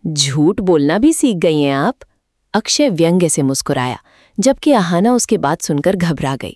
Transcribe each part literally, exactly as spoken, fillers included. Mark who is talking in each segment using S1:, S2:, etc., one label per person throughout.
S1: झूठ बोलना भी सीख गई हैं आप? अक्षय व्यंग्य से मुस्कुराया, जबकि अहाना उसकी बात सुनकर घबरा गई।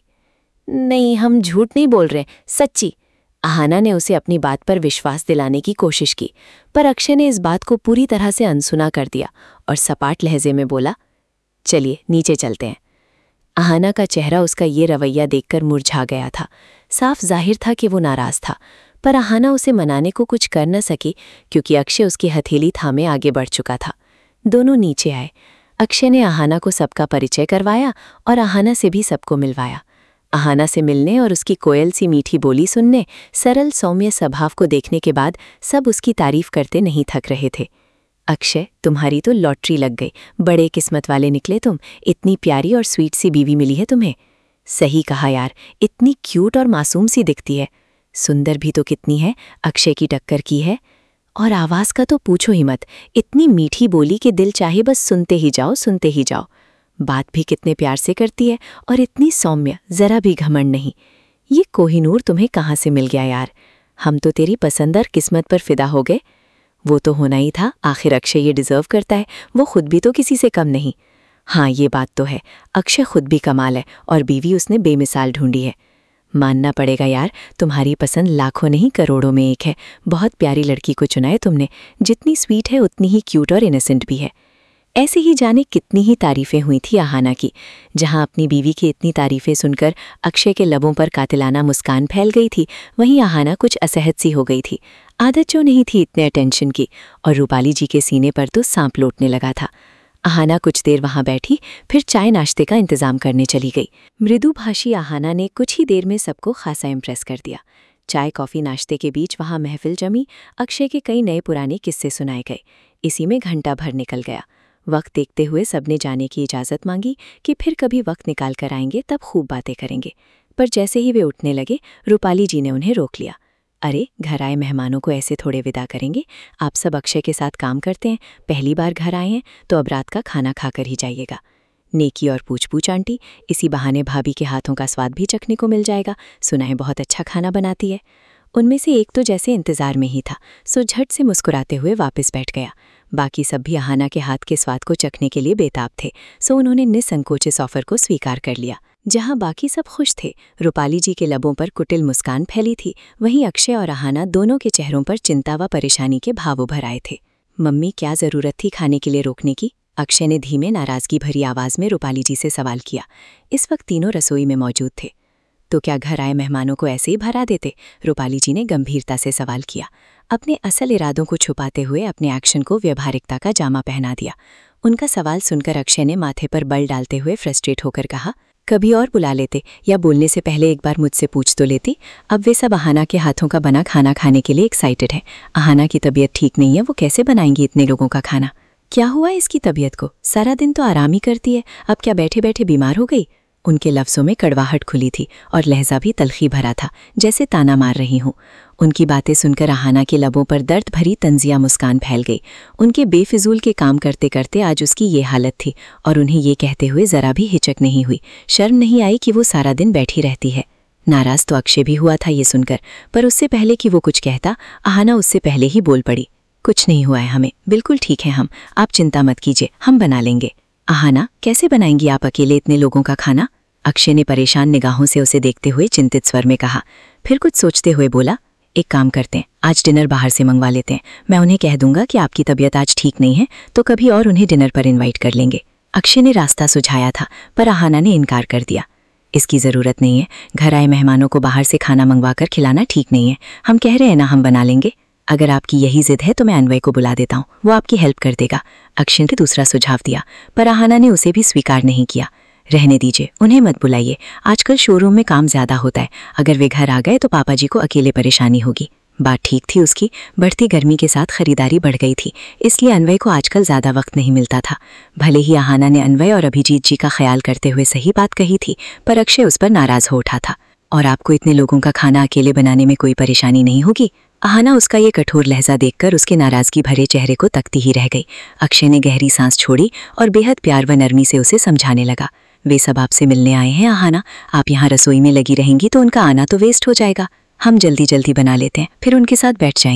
S1: नहीं, हम झूठ नहीं बोल रहे, सच्ची। अहाना ने उसे अपनी बात पर विश्वास दिलाने की कोशिश की, पर अक्षय ने इस बात को पूरी तरह से अनसुना कर दिया और सपाट लहजे में बोला, चलिए नीचे चलते हैं। अहाना का चेहरा उसका ये रवैया देखकर मुरझा गया था। साफ जाहिर था कि वो नाराज था, पर अहाना उसे मनाने को कुछ कर न सकी क्योंकि अक्षय उसकी हथेली थामे आगे बढ़ चुका था। दोनों नीचे आए। अक्षय ने अहाना को सबका परिचय करवाया और अहाना से भी सबको मिलवाया। अहाना से मिलने और उसकी कोयल सी मीठी बोली सुनने, सरल सौम्य स्वभाव को देखने के बाद सब उसकी तारीफ करते नहीं थक रहे थे। अक्षय, तुम्हारी तो लॉटरी लग गई, बड़े किस्मत वाले निकले तुम, इतनी प्यारी और स्वीट सी बीवी मिली है तुम्हें। सही कहा यार, इतनी क्यूट और मासूम सी दिखती है। सुंदर भी तो कितनी है, अक्षय की टक्कर की है। और आवाज का तो पूछो ही मत, इतनी मीठी बोली कि दिल चाहे बस सुनते ही जाओ सुनते ही जाओ। बात भी कितने प्यार से करती है और इतनी सौम्य, जरा भी घमंड नहीं। ये कोहिनूर तुम्हें कहाँ से मिल गया यार? हम तो तेरी पसंद और किस्मत पर फिदा हो गए। वो तो होना ही था, आखिर अक्षय ये डिजर्व करता है, वो खुद भी तो किसी से कम नहीं। हाँ, ये बात तो है, अक्षय खुद भी कमाल है और बीवी उसने बेमिसाल ढूंढी है। मानना पड़ेगा यार, तुम्हारी पसंद लाखों नहीं करोड़ों में एक है। बहुत प्यारी लड़की को चुना है तुमने, जितनी स्वीट है उतनी ही क्यूट और इनोसेंट भी है। ऐसे ही जाने कितनी ही तारीफें हुई थी अहाना की। जहां अपनी बीवी की इतनी तारीफें सुनकर अक्षय के लबों पर कातिलाना मुस्कान फैल गई थी, वहीं अहाना कुछ असहज सी हो गई थी। आदत जो नहीं थी इतने अटेंशन की, और रूपाली जी के सीने पर तो सांप लौटने लगा था। अहाना कुछ देर वहां बैठी, फिर चाय नाश्ते का इंतजाम करने चली गई। मृदुभाषी अहाना ने कुछ ही देर में सबको खासा इम्प्रेस कर दिया। चाय कॉफी नाश्ते के बीच वहां महफिल जमी। अक्षय के कई नए पुराने किस्से सुनाए गए। इसी में घंटा भर निकल गया। वक्त देखते हुए सबने जाने की इजाज़त मांगी कि फिर कभी वक्त निकाल कर आएंगे, तब खूब बातें करेंगे। पर जैसे ही वे उठने लगे, रूपाली जी ने उन्हें रोक लिया। अरे, घर आए मेहमानों को ऐसे थोड़े विदा करेंगे? आप सब अक्षय के साथ काम करते हैं, पहली बार घर आए हैं तो अब रात का खाना खाकर ही जाइएगा। नेकी और पूछ पूछ आंटी, इसी बहाने भाभी के हाथों का स्वाद भी चखने को मिल जाएगा। सुना है बहुत अच्छा खाना बनाती है। उनमें से एक तो जैसे इंतजार में ही था, सो झट से मुस्कुराते हुए वापस बैठ गया। बाकी सब भी अहाना के हाथ के स्वाद को चखने के लिए बेताब थे, सो उन्होंने निसंकोच इस ऑफर को स्वीकार कर लिया। जहां बाकी सब खुश थे, रूपाली जी के लबों पर कुटिल मुस्कान फैली थी, वहीं अक्षय और अहाना दोनों के चेहरों पर चिंता व परेशानी के भाव उभर आए थे। मम्मी, क्या जरूरत थी खाने के लिए रोकने की? अक्षय ने धीमे नाराजगी भरी आवाज में रूपाली जी से सवाल किया। इस वक्त तीनों रसोई में मौजूद थे। तो क्या घर आए मेहमानों को ऐसे ही भरा देते? रूपाली जी ने गंभीरता से सवाल किया, अपने असल इरादों को छुपाते हुए अपने एक्शन को व्यवहारिकता का जामा पहना दिया। उनका सवाल सुनकर अक्षय ने माथे पर बल डालते हुए फ्रस्ट्रेट होकर कहा, कभी और बुला लेते, या बोलने से पहले एक बार मुझसे पूछ तो लेती। अब वे सब अहाना के हाथों का बना खाना खाने के लिए एक्साइटेड है। अहाना की तबीयत ठीक नहीं है, वो कैसे बनाएंगी इतने लोगों का खाना? क्या हुआ इसकी तबीयत को? सारा दिन तो आराम ही करती है, अब क्या बैठे बैठे बीमार हो गई? उनके लफ्ज़ों में कड़वाहट खुली थी और लहजा भी तलखी भरा था, जैसे ताना मार रही हूँ। उनकी बातें सुनकर अहाना के लबों पर दर्द भरी तंजिया मुस्कान फैल गई। उनके बेफिजूल के काम करते करते आज उसकी ये हालत थी, और उन्हें ये कहते हुए ज़रा भी हिचक नहीं हुई, शर्म नहीं आई कि वो सारा दिन बैठी रहती है। नाराज़ तो अक्षय भी हुआ था ये सुनकर, पर उससे पहले कि वो कुछ कहता, अहाना उससे पहले ही बोल पड़ी। कुछ नहीं हुआ है हमें, बिल्कुल ठीक है हम, आप चिंता मत कीजिए, हम बना लेंगे। अहाना, कैसे बनाएंगी आप अकेले इतने लोगों का खाना? अक्षय ने परेशान निगाहों से उसे देखते हुए चिंतित स्वर में कहा। फिर कुछ सोचते हुए बोला, एक काम करते हैं, आज डिनर बाहर से मंगवा लेते हैं। मैं उन्हें कह दूंगा कि आपकी तबीयत आज ठीक नहीं है, तो कभी और उन्हें डिनर पर इनवाइट कर लेंगे। अक्षय ने रास्ता सुझाया था, पर अहाना ने इनकार कर दिया। इसकी ज़रूरत नहीं है, घर आए मेहमानों को बाहर से खाना मंगवा कर खिलाना ठीक नहीं है। हम कह रहे हैं ना, हम बना लेंगे। अगर आपकी यही जिद है तो मैं अनवय को बुला देता हूँ, वो आपकी हेल्प कर देगा। अक्षय ने दूसरा सुझाव दिया, पर अहाना ने उसे भी स्वीकार नहीं किया। रहने दीजिए, उन्हें मत बुलाइए, आजकल शोरूम में काम ज्यादा होता है। अगर वे घर आ गए तो पापा जी को अकेले परेशानी होगी। बात ठीक थी उसकी, बढ़ती गर्मी के साथ खरीदारी बढ़ गई थी, इसलिए अनवय को आजकल ज्यादा वक्त नहीं मिलता था। भले ही अहाना ने अनवय और अभिजीत जी का ख्याल करते हुए सही बात कही थी, पर अक्षय उस पर नाराज हो उठा था। और आपको इतने लोगों का खाना अकेले बनाने में कोई परेशानी नहीं होगी? अहाना उसका ये कठोर लहजा देखकर उसके नाराजगी भरे चेहरे को तकती ही रह गई। अक्षय ने गहरी सांस छोड़ी और बेहद प्यार व नरमी से उसे समझाने लगा। वे सब आपसे मिलने आए हैं अहाना, आप यहाँ रसोई में लगी रहेंगी तो उनका आना तो वेस्ट हो जाएगा। हम जल्दी जल्दी बना लेते हैं, फिर उनके साथ बैठ जाएंगे।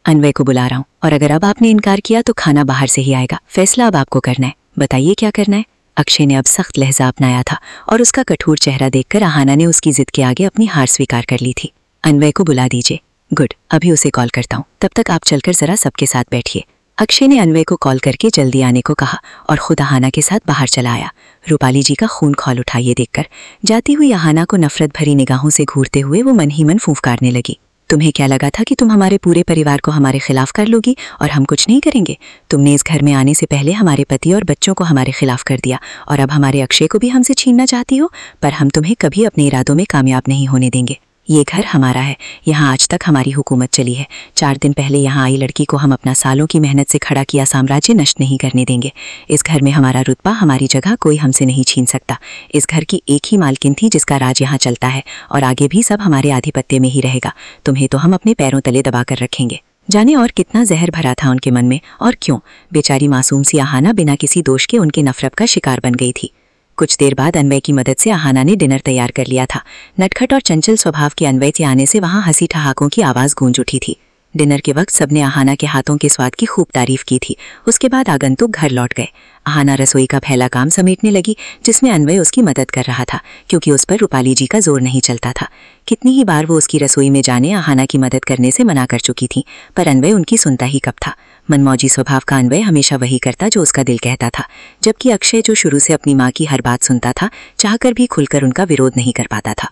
S2: अन्वय को बुला रहा हूँ, और अगर अब आपने इनकार किया तो खाना बाहर से ही आएगा। फैसला अब आपको करना है, बताइए क्या करना है। अक्षय ने अब सख्त लहजा अपनाया था और उसका कठोर चेहरा देखकर आहाना ने उसकी जिद के आगे अपनी हार स्वीकार कर ली थी। अन्वय को बुला दीजिए। गुड, अभी उसे कॉल करता हूँ, तब तक आप चलकर जरा सबके साथ बैठिए। अक्षय ने अन्वय को कॉल करके जल्दी आने को कहा और खुद आहाना के साथ बाहर चला आया। रूपाली जी का खून खौल उठा ये देखकर। जाती हुई आहाना को नफरत भरी निगाहों से घूरते हुए वो मन ही मन फूंफकारने लगी। तुम्हें क्या लगा था कि तुम हमारे पूरे परिवार को हमारे खिलाफ कर लोगी और हम कुछ नहीं करेंगे? तुमने इस घर में आने से पहले हमारे पति और बच्चों को हमारे खिलाफ कर दिया और अब हमारे अक्षय को भी हमसे छीनना चाहती हो। पर हम तुम्हें कभी अपने इरादों में कामयाब नहीं होने देंगे। ये घर हमारा है, यहाँ आज तक हमारी हुकूमत चली है। चार दिन पहले यहाँ आई लड़की को हम अपना सालों की मेहनत से खड़ा किया साम्राज्य नष्ट नहीं करने देंगे। इस घर में हमारा रुतबा, हमारी जगह कोई हमसे नहीं छीन सकता। इस घर की एक ही मालकिन थी जिसका राज यहाँ चलता है और आगे भी सब हमारे आधिपत्य में ही रहेगा। तुम्हें तो हम अपने पैरों तले दबा कर रखेंगे। जाने और कितना जहर भरा था उनके मन में, और क्यों बेचारी मासूम सी आहाना बिना किसी दोष के उनके नफरत का शिकार बन गई थी। कुछ देर बाद अन्वय की मदद से आहाना ने डिनर तैयार कर लिया था। नटखट और चंचल स्वभाव के अन्वय के आने से वहां हंसी ठहाकों की आवाज गूंज उठी थी। डिनर के वक्त सबने आहाना के हाथों के स्वाद की खूब तारीफ की थी। उसके बाद आगंतुक घर लौट गए। आहाना रसोई का फैला काम समेटने लगी, जिसमें अन्वय उसकी मदद कर रहा था क्योंकि उस पर रूपाली जी का जोर नहीं चलता था। कितनी ही बार वो उसकी रसोई में जाने आहाना की मदद करने से मना कर चुकी थी, पर अन्वय उनकी सुनता ही कब था। मनमौजी स्वभाव का अन्वय हमेशा वही करता जो उसका दिल कहता था, जबकि अक्षय जो शुरू से अपनी माँ की हर बात सुनता था, चाहकर भी खुलकर उनका विरोध नहीं कर पाता था।